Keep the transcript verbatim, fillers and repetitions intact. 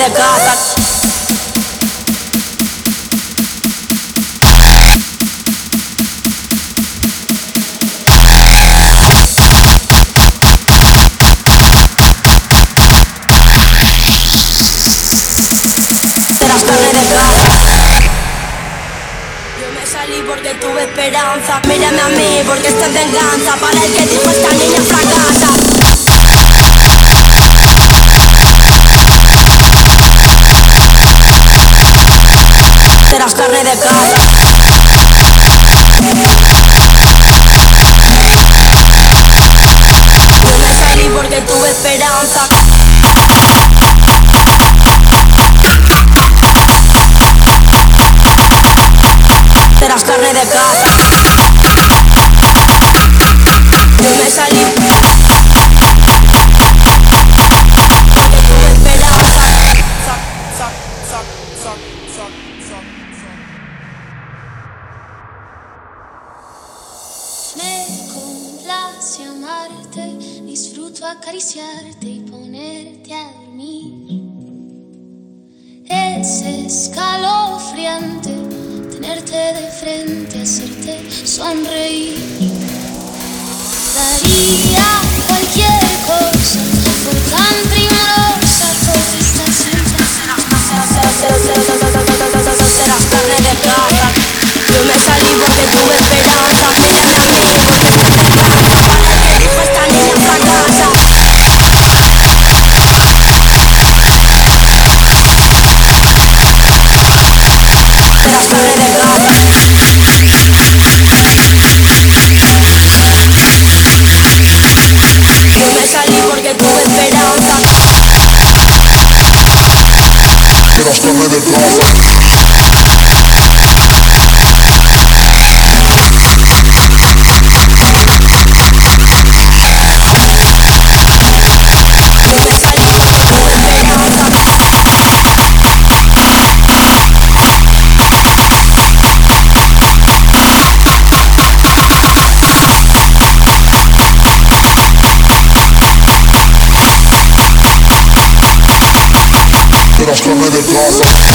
de casa. Serás carne de casa. Yo me salí porque tuve esperanza. Mírame a mí porque esto es venganza. Para el que dijo esta niña fracasa. Serás carne de casa. Yo me salí porque tuve esperanza. Serás carne de casa. Yo me salí porque tuve esperanza. Me complace amarte, disfruto acariciarte y ponerte a dormir. Es escalofriante tenerte de frente, hacerte sonreír. Daría cualquier cosa por tan primorosa, por esta sensación. Serás carne de casa. Yo me salí porque tuve esperanza. Mírame a mí porque esto es venganza. Para el que dijo esta niña fracasa. Serás carne de casa. Yo me salí porque tuve esperanza. Serás carne de casa. Serás carne de casa.